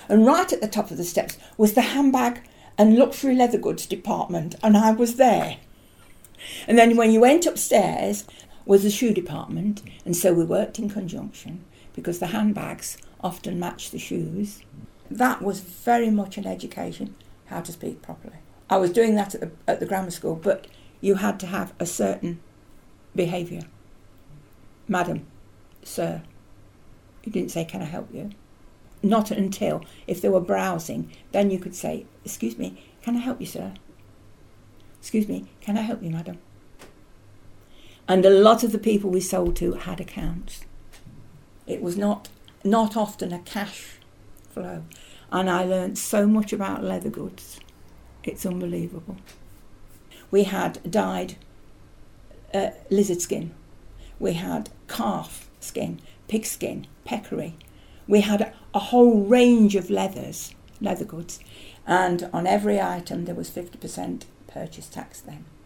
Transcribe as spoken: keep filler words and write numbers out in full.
And right at the top of the steps was the handbag and luxury leather goods department, and I was there. And then when you went upstairs was the shoe department, and so we worked in conjunction because the handbags often matched the shoes. That was very much an education, how to speak properly. I was doing that at the, at the grammar school, but you had to have a certain behaviour. Madam, sir. You didn't say, can I help you? Not until, if they were browsing, then you could say, excuse me, can I help you, sir? Excuse me, can I help you, madam? And a lot of the people we sold to had accounts. It was not not often a cash flow. And I learned so much about leather goods. It's unbelievable. We had dyed uh, lizard skin. We had calf skin, pig skin, peccary. We had a, a whole range of leathers, leather goods. And on every item there was fifty percent purchase tax then.